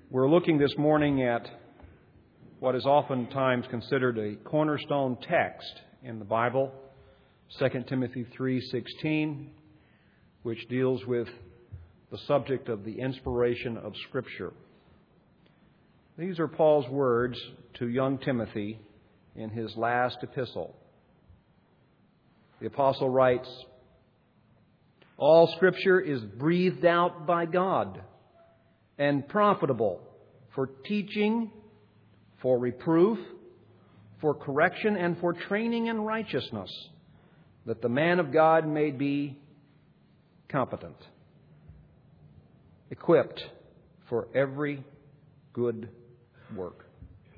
We're looking this morning at what is oftentimes considered a cornerstone text in the Bible, 2 Timothy 3:16, which deals with the subject of the inspiration of Scripture. These are Paul's words to young Timothy in his last epistle. The apostle writes, "All Scripture is breathed out by God and profitable for teaching, for reproof, for correction, and for training in righteousness, that the man of God may be competent, equipped for every good work."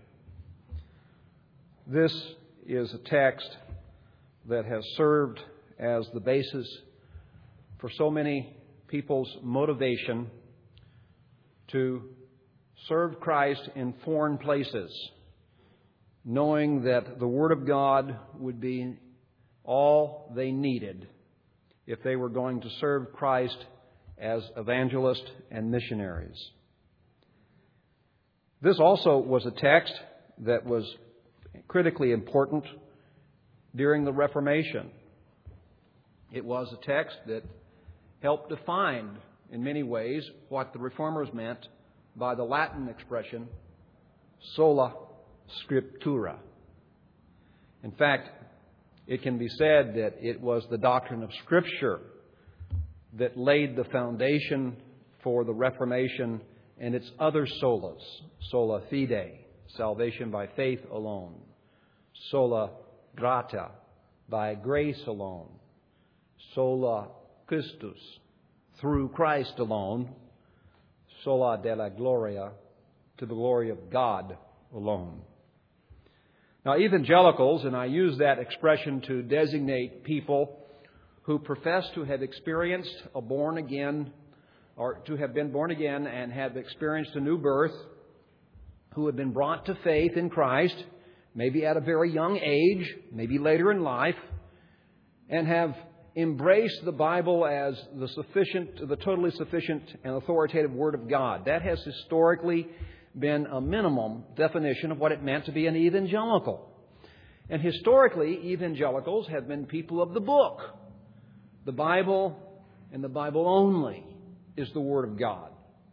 This is a text that has served as the basis for so many people's motivation to serve Christ in foreign places, knowing that the Word of God would be all they needed if they were going to serve Christ as evangelists and missionaries. This also was a text that was critically important during the Reformation. It was a text that helped define, in many ways, what the Reformers meant by the Latin expression sola scriptura. In fact, it can be said that it was the doctrine of Scripture that laid the foundation for the Reformation and its other solas: sola fide, salvation by faith alone; sola grata, by grace alone; sola Christus, through Christ alone; sola della gloria, to the glory of God alone. Now, evangelicals, and I use that expression to designate people who profess to have experienced a born again, or to have been born again and have experienced a new birth, who have been brought to faith in Christ, maybe at a very young age, maybe later in life, and have embraced the Bible as the totally sufficient and authoritative Word of God. That has historically been a minimum definition of what it meant to be an evangelical. And historically, evangelicals have been people of the book. The Bible, and the Bible only, is the Word of God.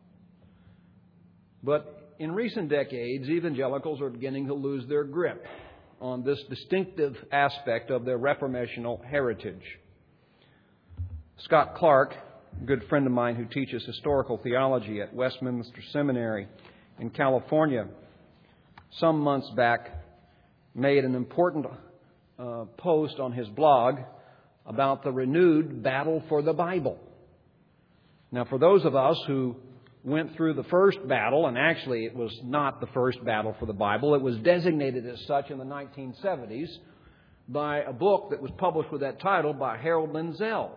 But in recent decades, evangelicals are beginning to lose their grip on this distinctive aspect of their reformational heritage. Scott Clark, a good friend of mine who teaches historical theology at Westminster Seminary in California, some months back made an important post on his blog about the renewed battle for the Bible. Now, for those of us who went through the first battle, and actually it was not the first battle for the Bible, it was designated as such in the 1970s by a book that was published with that title by Harold Lindsell.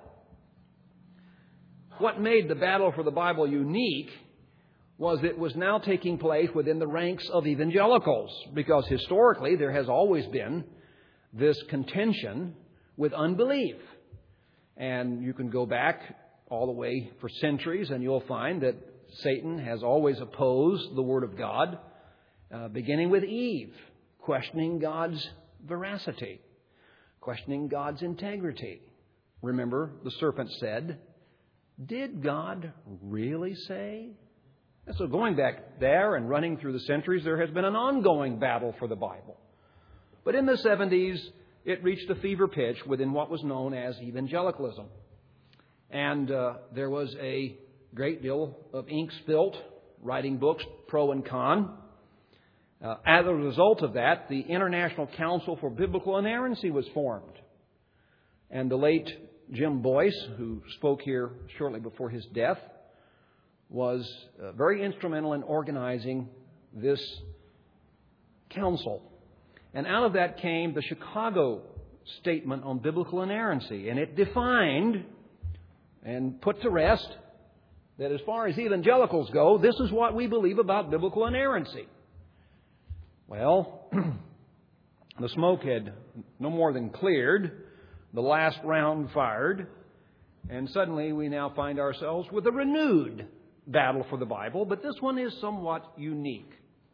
What made the battle for the Bible unique was it was now taking place within the ranks of evangelicals, because historically there has always been this contention with unbelief. And you can go back all the way for centuries and you'll find that Satan has always opposed the Word of God, beginning with Eve, questioning God's veracity, questioning God's integrity. Remember, the serpent said, "Did God really say?" And so going back there and running through the centuries, there has been an ongoing battle for the Bible. But in the 70s, it reached a fever pitch within what was known as evangelicalism. And there was a great deal of ink spilt, writing books pro and con. As a result of that, the International Council for Biblical Inerrancy was formed. And the late Jim Boyce, who spoke here shortly before his death, was very instrumental in organizing this council. And out of that came the Chicago Statement on Biblical Inerrancy. And it defined and put to rest that as far as evangelicals go, this is what we believe about biblical inerrancy. Well, the smoke had no more than cleared, the last round fired, and suddenly we now find ourselves with a renewed battle for the Bible, but this one is somewhat unique.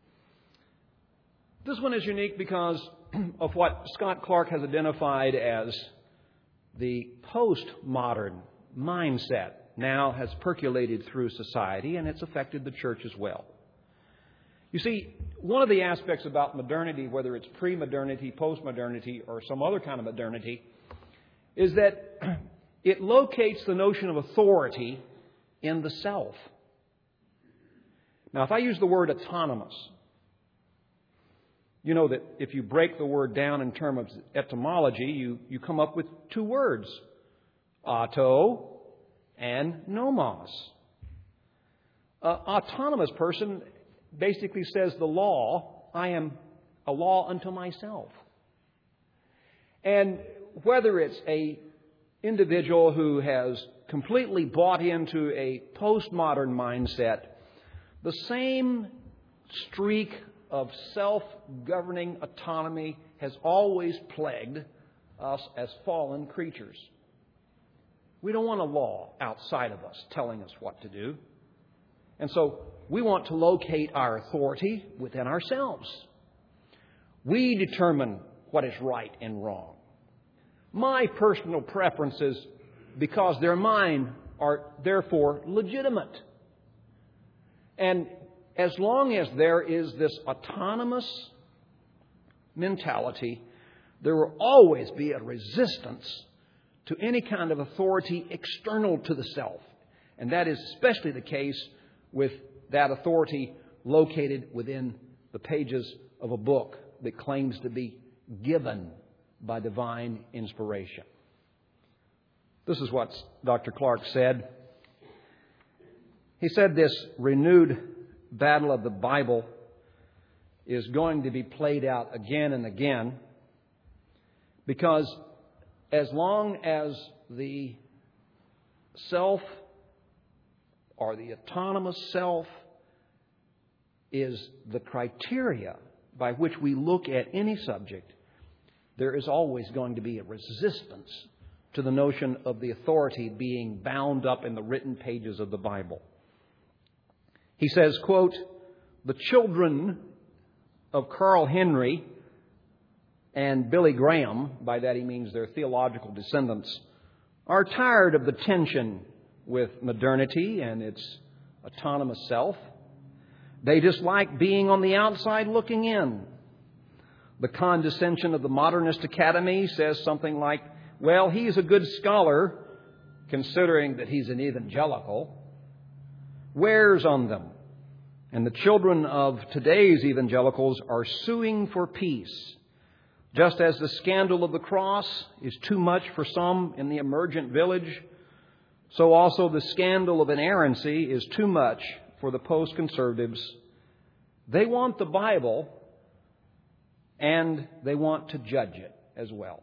This one is unique because of what Scott Clark has identified as the postmodern mindset now has percolated through society, and it's affected the church as well. You see, one of the aspects about modernity, whether it's pre-modernity, post-modernity, or some other kind of modernity, is that it locates the notion of authority in the self. Now, if I use the word autonomous, you know that if you break the word down in terms of etymology, you come up with two words, auto and nomos. Autonomous person basically says the law, I am a law unto myself. And whether it's a individual who has completely bought into a postmodern mindset, the same streak of self-governing autonomy has always plagued us as fallen creatures. We don't want a law outside of us telling us what to do. And so we want to locate our authority within ourselves. We determine what is right and wrong. My personal preferences, because they're mine, are therefore legitimate. And as long as there is this autonomous mentality, there will always be a resistance to any kind of authority external to the self. And that is especially the case with that authority located within the pages of a book that claims to be given by divine inspiration. This is what Dr. Clark said. He said this renewed battle of the Bible is going to be played out again and again because as long as the self or the autonomous self is the criteria by which we look at any subject, there is always going to be a resistance to the notion of the authority being bound up in the written pages of the Bible. He says, quote, "The children of Carl Henry and Billy Graham," by that he means their theological descendants, "are tired of the tension with modernity and its autonomous self. They dislike being on the outside looking in. The condescension of the modernist academy says something like, well, he's a good scholar, considering that he's an evangelical, wears on them. And the children of today's evangelicals are suing for peace. Just as the scandal of the cross is too much for some in the emergent village, so also the scandal of inerrancy is too much for the post-conservatives. They want the Bible, and they want to judge it as well."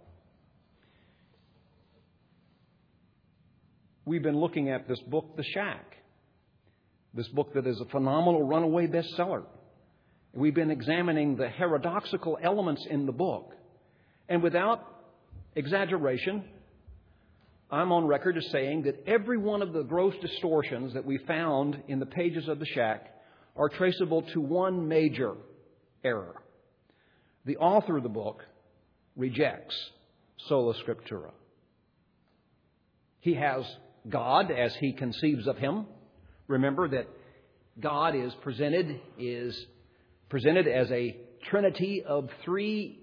We've been looking at this book, The Shack, this book that is a phenomenal runaway bestseller. We've been examining the paradoxical elements in the book. And without exaggeration, I'm on record as saying that every one of the gross distortions that we found in the pages of The Shack are traceable to one major error. The author of the book rejects sola scriptura. He has God as he conceives of him. Remember that God is presented as a trinity of three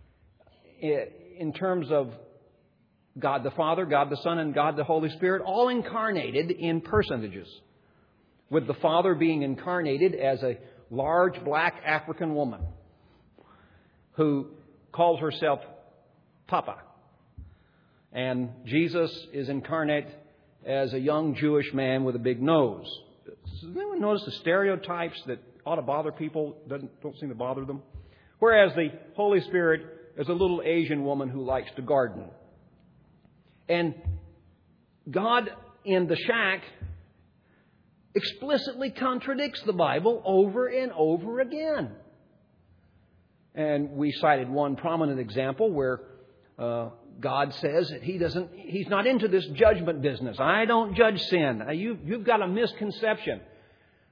in terms of God the Father, God the Son, and God the Holy Spirit, all incarnated in personages, with the Father being incarnated as a large black African woman who calls herself Papa. And Jesus is incarnate as a young Jewish man with a big nose. Does anyone notice the stereotypes that ought to bother people don't seem to bother them? Whereas the Holy Spirit is a little Asian woman who likes to garden. And God in The Shack explicitly contradicts the Bible over and over again. And we cited one prominent example where God says that He's not into this judgment business. I don't judge sin. You've got a misconception.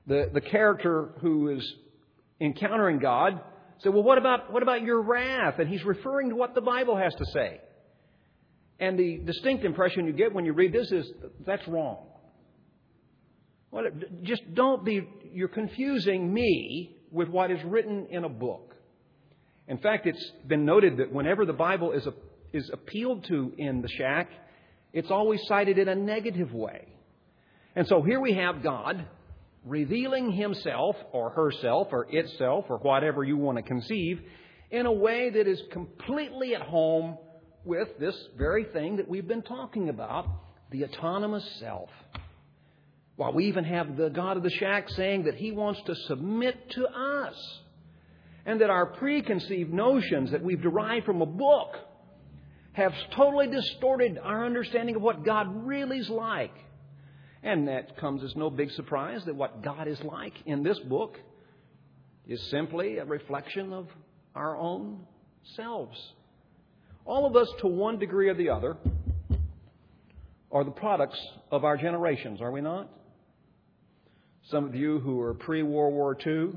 The character who is encountering God said, well, what about your wrath? And he's referring to what the Bible has to say. And the distinct impression you get when you read this is, that's wrong. Well, just don't be, you're confusing me with what is written in a book. In fact, it's been noted that whenever the Bible is appealed to in the shack, it's always cited in a negative way. And so here we have God revealing Himself or herself or itself or whatever you want to conceive in a way that is completely at home with this very thing that we've been talking about, the autonomous self. Well, we even have the God of the shack saying that He wants to submit to us, and that our preconceived notions that we've derived from a book have totally distorted our understanding of what God really is like. And that comes as no big surprise that what God is like in this book is simply a reflection of our own selves. All of us, to one degree or the other, are the products of our generations, are we not? Some of you who are pre-World War II,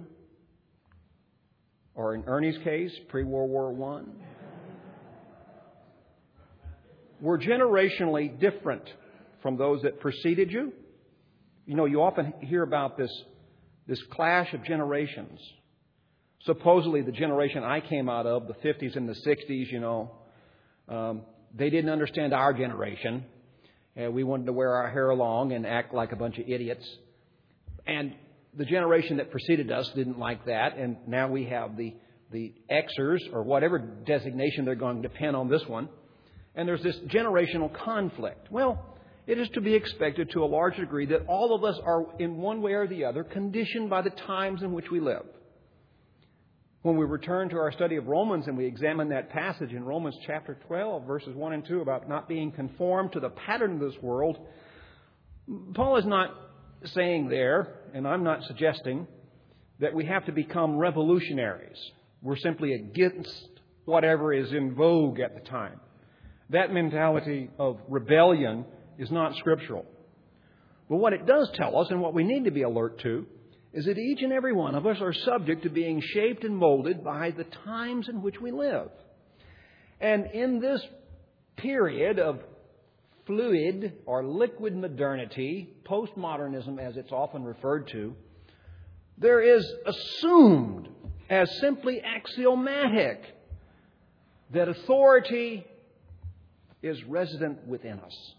or in Ernie's case, pre-World War I, were generationally different from those that preceded you. You know, you often hear about this clash of generations. Supposedly the generation I came out of, the 50s and the 60s, they didn't understand our generation. We wanted to wear our hair long and act like a bunch of idiots. And the generation that preceded us didn't like that. And now we have the Xers, or whatever designation they're going to pen on this one. And there's this generational conflict. Well, it is to be expected to a large degree that all of us are, in one way or the other, conditioned by the times in which we live. When we return to our study of Romans and we examine that passage in Romans chapter 12, verses 1 and 2, about not being conformed to the pattern of this world, Paul is not saying there, and I'm not suggesting, that we have to become revolutionaries. We're simply against whatever is in vogue at the time. That mentality of rebellion is not scriptural. But what it does tell us, and what we need to be alert to, is that each and every one of us are subject to being shaped and molded by the times in which we live. And in this period of fluid or liquid modernity, postmodernism as it's often referred to, there is assumed as simply axiomatic that authority is resident within us.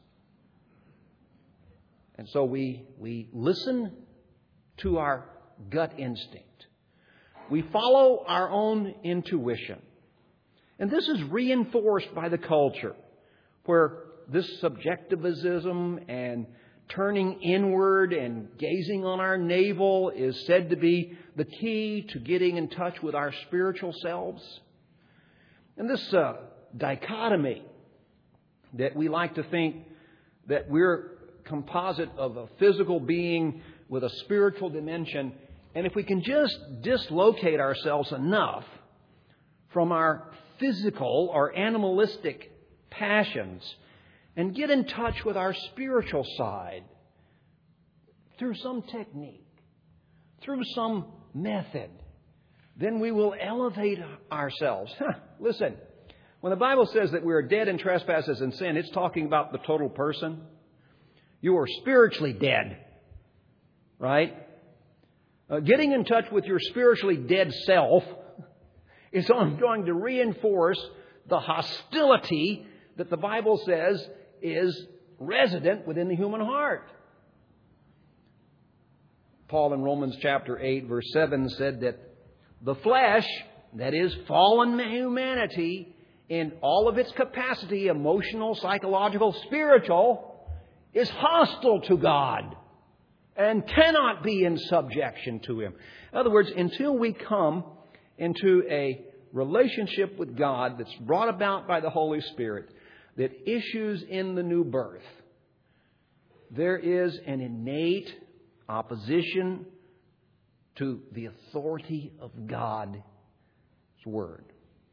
And so we listen to our gut instinct. We follow our own intuition. And this is reinforced by the culture, where this subjectivism and turning inward and gazing on our navel is said to be the key to getting in touch with our spiritual selves. And this dichotomy that we like to think that we're composite of a physical being with a spiritual dimension, and if we can just dislocate ourselves enough from our physical or animalistic passions and get in touch with our spiritual side through some technique, through some method, then we will elevate ourselves. Listen, when the Bible says that we are dead in trespasses and sin, it's talking about the total person. You are spiritually dead, right? Getting in touch with your spiritually dead self is going to reinforce the hostility that the Bible says is resident within the human heart. Paul in Romans chapter 8, verse 7 said that the flesh, that is fallen humanity, in all of its capacity, emotional, psychological, spiritual, is hostile to God and cannot be in subjection to Him. In other words, until we come into a relationship with God that's brought about by the Holy Spirit, that issues in the new birth, there is an innate opposition to the authority of God's Word.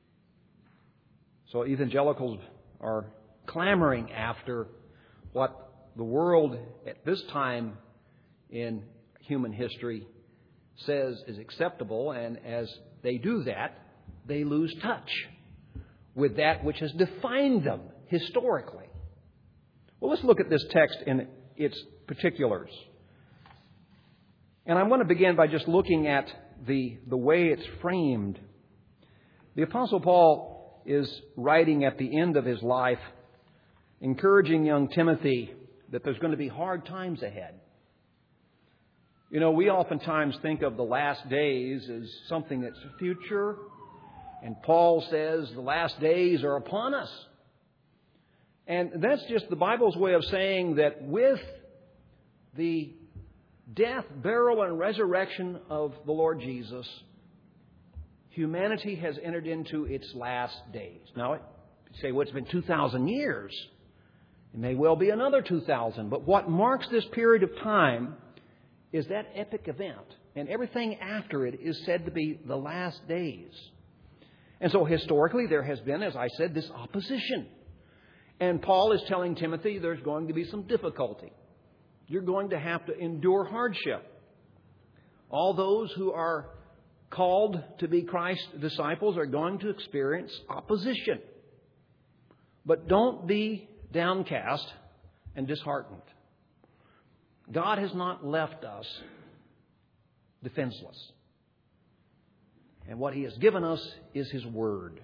So evangelicals are clamoring after what the world at this time in human history says is acceptable, and as they do that, they lose touch with that which has defined them historically. Well, let's look at this text in its particulars. And I want to begin by just looking at the way it's framed. The Apostle Paul is writing at the end of his life, encouraging young Timothy that there's going to be hard times ahead. You know, we oftentimes think of the last days as something that's future, and Paul says the last days are upon us. And that's just the Bible's way of saying that with the death, burial, and resurrection of the Lord Jesus, humanity has entered into its last days. Now, you say, well, it's been 2,000 years. It may well be another 2,000. But what marks this period of time is that epic event. And everything after it is said to be the last days. And so historically there has been, as I said, this opposition. And Paul is telling Timothy there's going to be some difficulty. You're going to have to endure hardship. All those who are called to be Christ's disciples are going to experience opposition. But don't be downcast and disheartened. God has not left us defenseless. And what He has given us is His Word.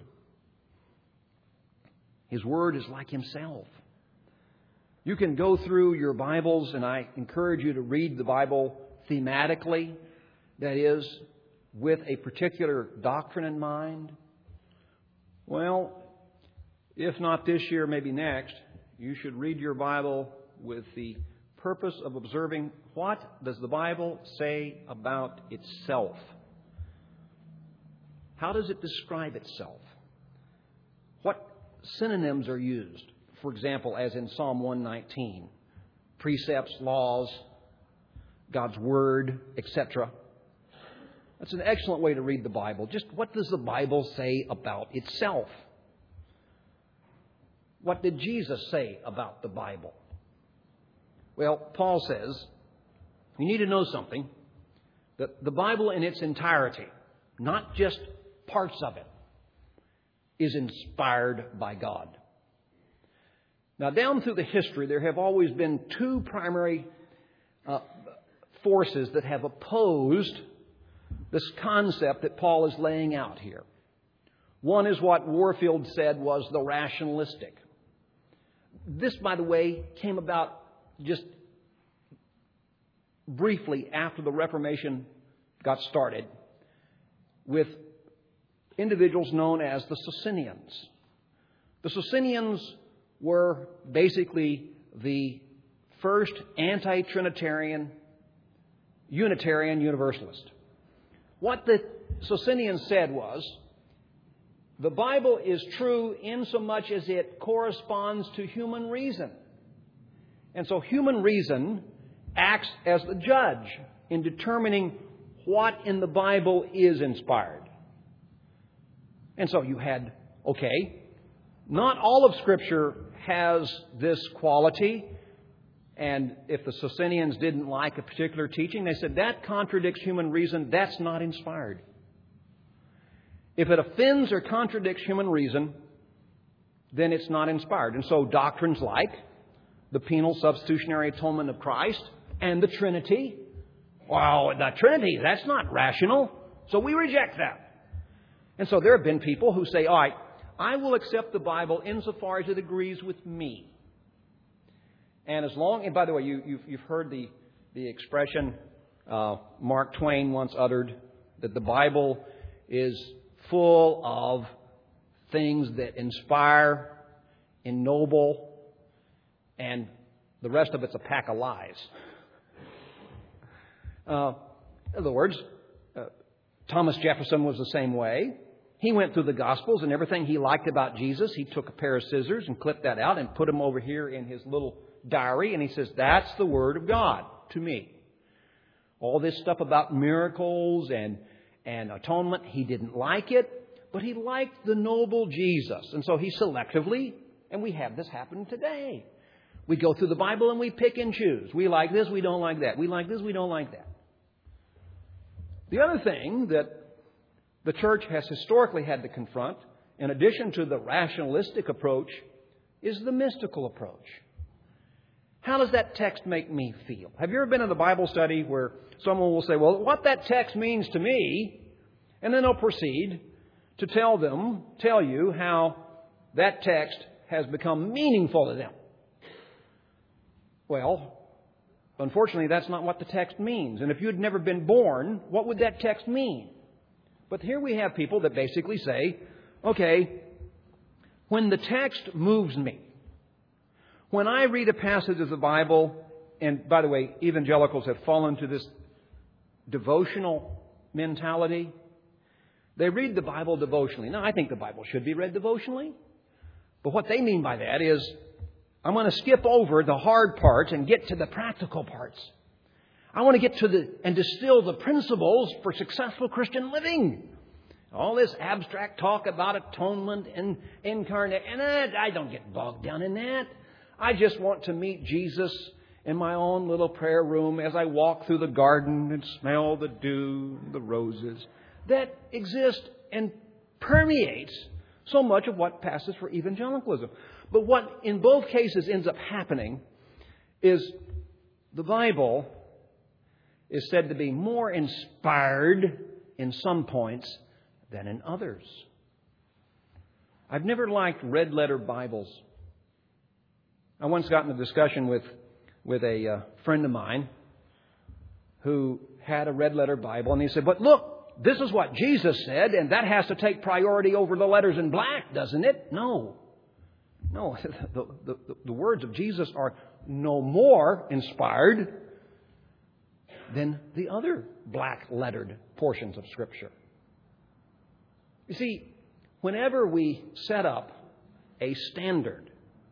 His Word is like Himself. You can go through your Bibles, and I encourage you to read the Bible thematically, that is, with a particular doctrine in mind. Well, if not this year, maybe next, you should read your Bible with the purpose of observing what does the Bible say about itself. How does it describe itself? What synonyms are used? For example, as in Psalm 119, precepts, laws, God's Word, etc. That's an excellent way to read the Bible. Just what does the Bible say about itself? What did Jesus say about the Bible? Well, Paul says, you need to know something, that the Bible in its entirety, not just parts of it, is inspired by God. Now, down through the history, there have always been two primary forces that have opposed this concept that Paul is laying out here. One is what Warfield said was the rationalistic. This, by the way, came about just briefly after the Reformation got started with individuals known as the Socinians. The Socinians were basically the first anti-Trinitarian, Unitarian Universalist. What the Socinians said was, the Bible is true insomuch as it corresponds to human reason. And so human reason acts as the judge in determining what in the Bible is inspired. And so you had, not all of Scripture has this quality. And if the Socinians didn't like a particular teaching, they said, that contradicts human reason. That's not inspired. If it offends or contradicts human reason, then it's not inspired. And so doctrines like the penal substitutionary atonement of Christ and the Trinity, well, the Trinity, that's not rational. So we reject that. And so there have been people who say, all right, I will accept the Bible insofar as it agrees with me. And and by the way, you've heard the expression Mark Twain once uttered, that the Bible is full of things that inspire, ennoble, and the rest of it's a pack of lies. In other words, Thomas Jefferson was the same way. He went through the Gospels, and everything he liked about Jesus, he took a pair of scissors and clipped that out and put them over here in his little diary, and he says, that's the Word of God to me. All this stuff about miracles and atonement, he didn't like it, but he liked the noble Jesus. And so he selectively, and we have this happen today. We go through the Bible and we pick and choose. We like this, we don't like that. We like this, we don't like that. The other thing that the church has historically had to confront, in addition to the rationalistic approach, is the mystical approach. How does that text make me feel? Have you ever been in a Bible study where someone will say, well, what that text means to me, and then they'll proceed to tell you how that text has become meaningful to them? Well, unfortunately, that's not what the text means. And if you had never been born, what would that text mean? But here we have people that basically say, okay, when the text moves me, when I read a passage of the Bible, and by the way, evangelicals have fallen to this devotional mentality. They read the Bible devotionally. Now, I think the Bible should be read devotionally. But what they mean by that is, I'm going to skip over the hard parts and get to the practical parts. I want to get to and distill the principles for successful Christian living. All this abstract talk about atonement and incarnate, and I don't get bogged down in that. I just want to meet Jesus in my own little prayer room as I walk through the garden and smell the dew, the roses that exist and permeates so much of what passes for evangelicalism. But what in both cases ends up happening is the Bible is said to be more inspired in some points than in others. I've never liked red letter Bibles. I once got in a discussion with a friend of mine who had a red letter Bible, and he said, but look, this is what Jesus said, and that has to take priority over the letters in black, doesn't it? No. The words of Jesus are no more inspired than the other black-lettered portions of Scripture. You see, whenever we set up a standard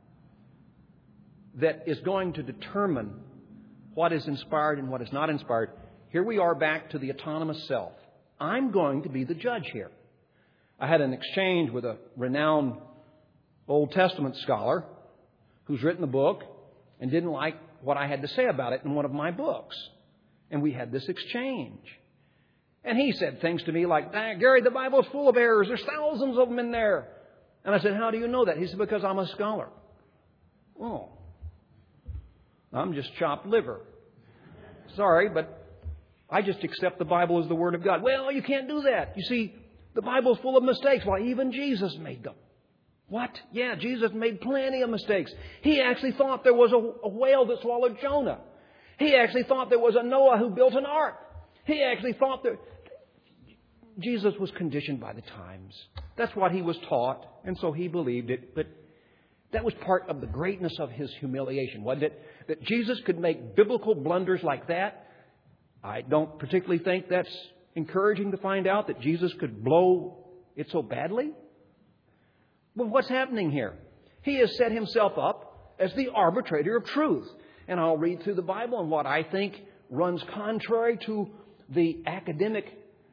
that is going to determine what is inspired and what is not inspired, here we are back to the autonomous self. I'm going to be the judge here. I had an exchange with a renowned Old Testament scholar who's written a book and didn't like what I had to say about it in one of my books. And we had this exchange. And he said things to me like, Gary, the Bible's full of errors. There's thousands of them in there. And I said, how do you know that? He said, because I'm a scholar. Oh, I'm just chopped liver. Sorry, but I just accept the Bible as the Word of God. Well, you can't do that. You see, the Bible's full of mistakes. Why, even Jesus made them. What? Yeah, Jesus made plenty of mistakes. He actually thought there was a whale that swallowed Jonah. He actually thought there was a Noah who built an ark. He actually thought that Jesus was conditioned by the times. That's what he was taught, and so he believed it. But that was part of the greatness of his humiliation, wasn't it? That Jesus could make biblical blunders like that. I don't particularly think that's encouraging to find out that Jesus could blow it so badly. Well, what's happening here? He has set himself up as the arbitrator of truth. And I'll read through the Bible, and what I think runs contrary to the academic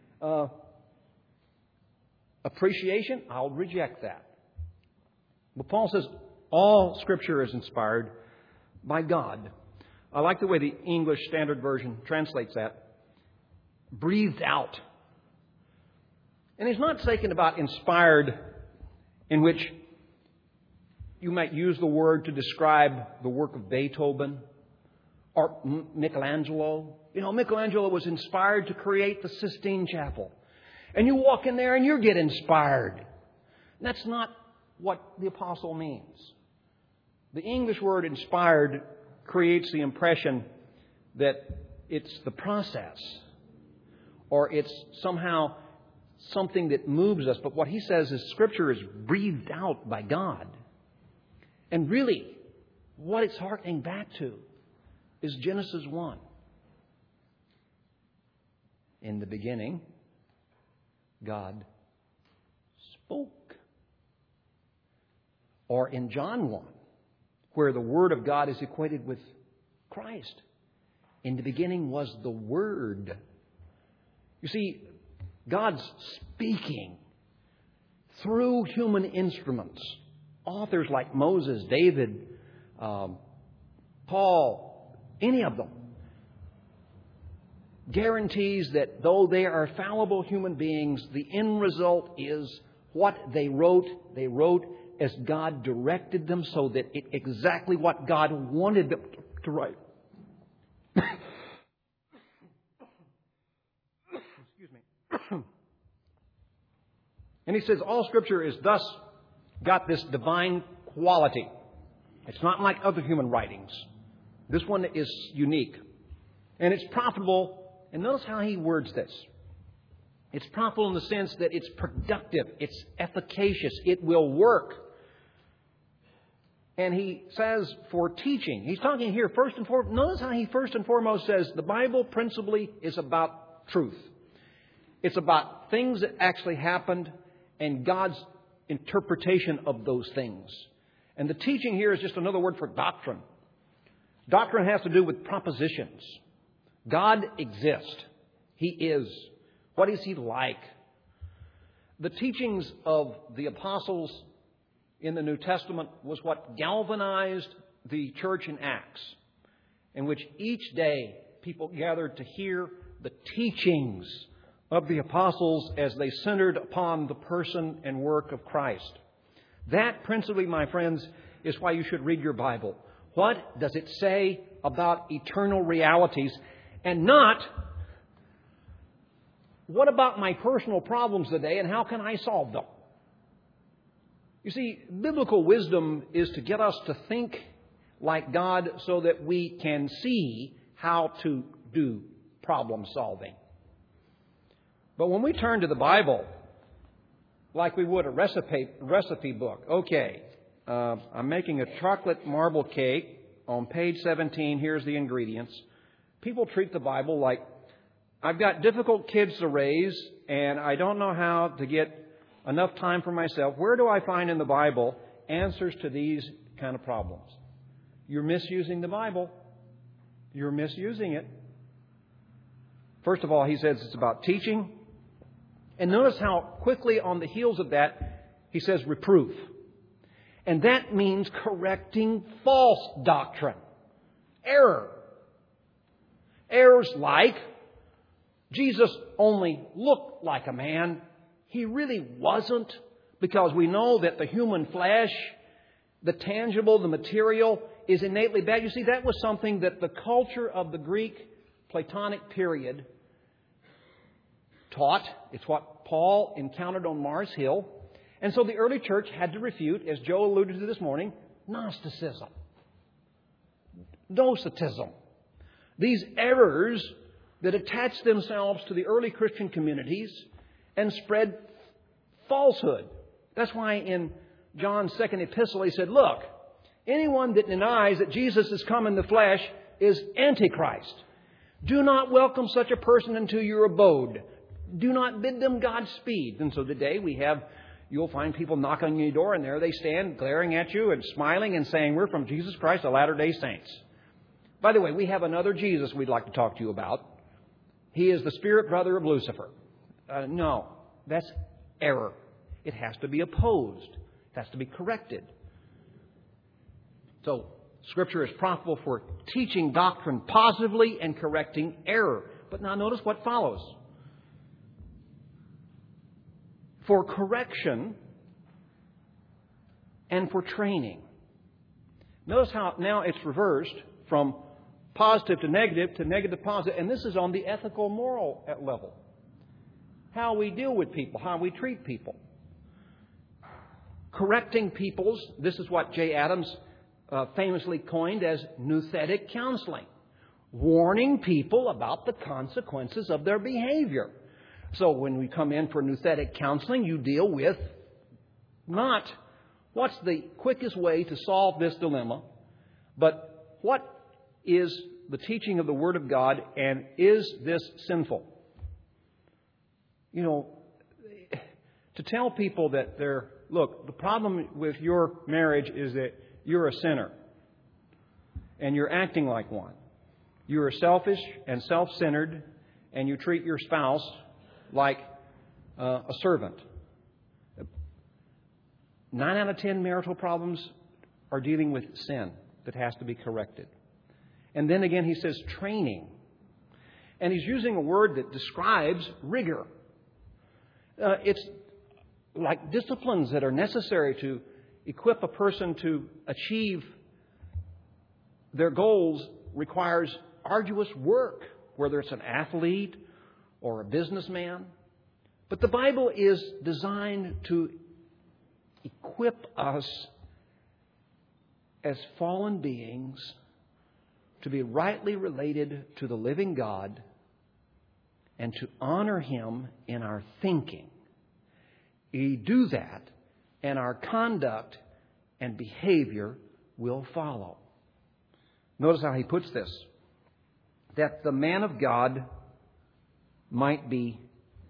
appreciation, I'll reject that. But Paul says all Scripture is inspired by God. I like the way the English Standard Version translates that. Breathed out. And he's not speaking about inspired in which you might use the word to describe the work of Beethoven or Michelangelo. You know, Michelangelo was inspired to create the Sistine Chapel. And you walk in there and you get inspired. That's not what the apostle means. The English word inspired creates the impression that it's the process or it's somehow something that moves us. But what he says is Scripture is breathed out by God. And really, what it's hearkening back to is Genesis 1. In the beginning, God spoke. Or in John 1, where the Word of God is equated with Christ. In the beginning was the Word. You see, God's speaking through human instruments. Authors like Moses, David, Paul, any of them. guarantees that though they are fallible human beings, the end result is what they wrote as God directed them, so that it's exactly what God wanted them to write. Excuse me. And he says all Scripture is thus got this divine quality. It's not like other human writings. This one is unique. And it's profitable. And notice how he words this. It's profitable in the sense that it's productive. It's efficacious. It will work. And he says for teaching. He's talking here first and foremost. Notice how he first and foremost says the Bible principally is about truth. It's about things that actually happened and God's interpretation of those things. And the teaching here is just another word for doctrine. Doctrine has to do with propositions. God exists. He is. What is He like? The teachings of the apostles in the New Testament was what galvanized the church in Acts, in which each day people gathered to hear the teachings of the apostles as they centered upon the person and work of Christ. That principally, my friends, is why you should read your Bible. What does it say about eternal realities? And not, what about my personal problems today and how can I solve them? You see, biblical wisdom is to get us to think like God so that we can see how to do problem solving. But when we turn to the Bible, like we would a recipe book, okay, I'm making a chocolate marble cake. On page 17, here's the ingredients. People treat the Bible like, I've got difficult kids to raise and I don't know how to get enough time for myself. Where do I find in the Bible answers to these kind of problems? You're misusing the Bible. You're misusing it. First of all, he says it's about teaching. And notice how quickly on the heels of that, he says reproof. And that means correcting false doctrine. Error. Errors like Jesus only looked like a man. He really wasn't, because we know that the human flesh, the tangible, the material, is innately bad. You see, that was something that the culture of the Greek Platonic period taught. It's what Paul encountered on Mars Hill. And so the early church had to refute, as Joe alluded to this morning, Gnosticism, Docetism. These errors that attached themselves to the early Christian communities and spread falsehood. That's why in John's second epistle he said, look, anyone that denies that Jesus has come in the flesh is Antichrist. Do not welcome such a person into your abode. Do not bid them Godspeed. And so today you'll find people knock on your door and there they stand glaring at you and smiling and saying, we're from Jesus Christ, the Latter-day Saints. By the way, we have another Jesus we'd like to talk to you about. He is the spirit brother of Lucifer. No, that's error. It has to be opposed. It has to be corrected. So, Scripture is profitable for teaching doctrine positively and correcting error. But now notice what follows. For correction and for training. Notice how now it's reversed from positive to negative to positive. And this is on the ethical, moral level. How we deal with people, how we treat people. Correcting people's, this is what J. Adams famously coined as nouthetic counseling. Warning people about the consequences of their behavior. So when we come in for nouthetic counseling, you deal with not what's the quickest way to solve this dilemma, but what is the teaching of the Word of God, and is this sinful? You know, to tell people that look, the problem with your marriage is that you're a sinner and you're acting like one. You are selfish and self-centered and you treat your spouse like a servant. 9 out of 10 marital problems are dealing with sin that has to be corrected. And then again, he says training. And he's using a word that describes rigor. It's like disciplines that are necessary to equip a person to achieve their goals requires arduous work, whether it's an athlete or a businessman. But the Bible is designed to equip us as fallen beings to be rightly related to the living God and to honor Him in our thinking. We do that, and our conduct and behavior will follow. Notice how he puts this. That the man of God might be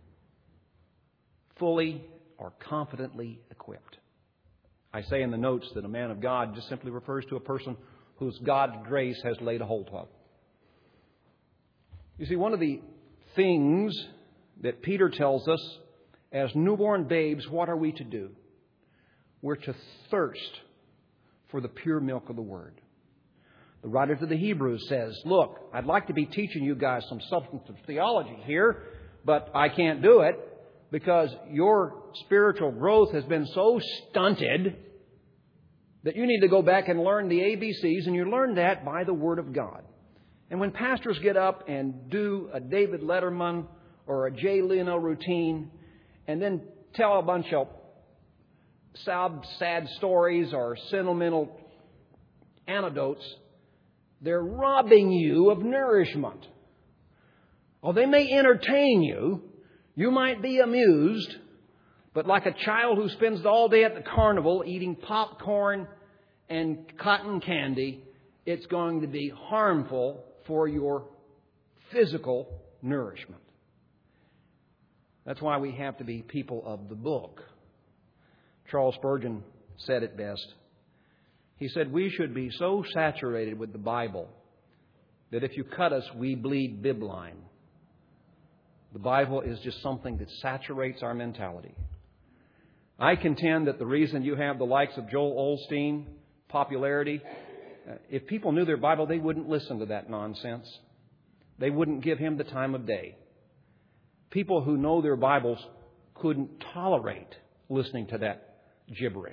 fully or confidently equipped. I say in the notes that a man of God just simply refers to a person whose God's grace has laid a hold of. You see, one of the things that Peter tells us, as newborn babes, what are we to do? We're to thirst for the pure milk of the Word. The writer to the Hebrews says, look, I'd like to be teaching you guys some substantive theology here, but I can't do it because your spiritual growth has been so stunted that you need to go back and learn the ABCs, and you learn that by the Word of God. And when pastors get up and do a David Letterman or a Jay Leno routine and then tell a bunch of sad stories or sentimental anecdotes, they're robbing you of nourishment. Oh, they may entertain you. You might be amused. But like a child who spends all day at the carnival eating popcorn and cotton candy, it's going to be harmful for your physical nourishment. That's why we have to be people of the book. Charles Spurgeon said it best. He said, we should be so saturated with the Bible that if you cut us, we bleed bibline. The Bible is just something that saturates our mentality. I contend that the reason you have the likes of Joel Osteen, popularity, if people knew their Bible, they wouldn't listen to that nonsense. They wouldn't give him the time of day. People who know their Bibles couldn't tolerate listening to that gibberish.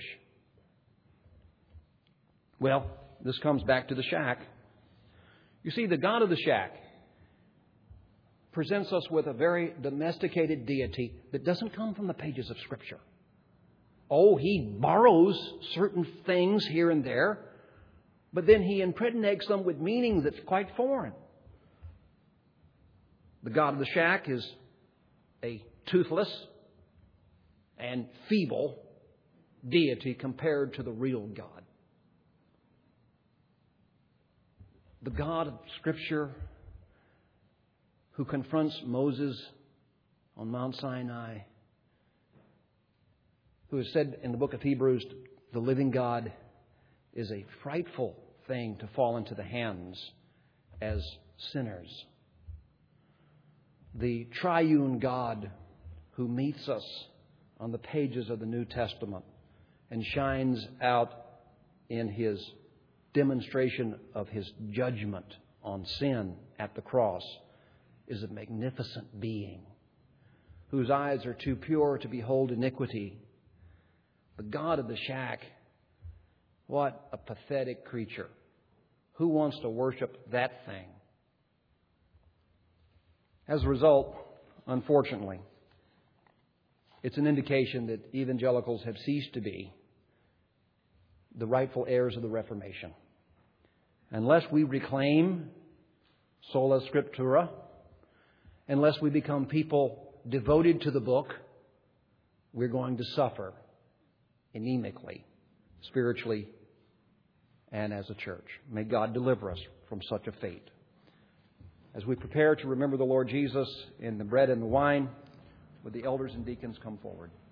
Well, this comes back to the shack. You see, the God of the shack presents us with a very domesticated deity that doesn't come from the pages of Scripture. Oh, He borrows certain things here and there, but then He impregnates them with meaning that's quite foreign. The God of the shack is a toothless and feeble deity compared to the real God. The God of Scripture who confronts Moses on Mount Sinai, who has said in the book of Hebrews, the living God is a frightful thing to fall into the hands as sinners. The triune God who meets us on the pages of the New Testament and shines out in His demonstration of His judgment on sin at the cross is a magnificent being whose eyes are too pure to behold iniquity. The God of the shack, what a pathetic creature. Who wants to worship that thing? As a result, unfortunately, it's an indication that evangelicals have ceased to be the rightful heirs of the Reformation. Unless we reclaim sola scriptura, unless we become people devoted to the book, we're going to suffer anemically, spiritually, and as a church. May God deliver us from such a fate. As we prepare to remember the Lord Jesus in the bread and the wine, would the elders and deacons come forward?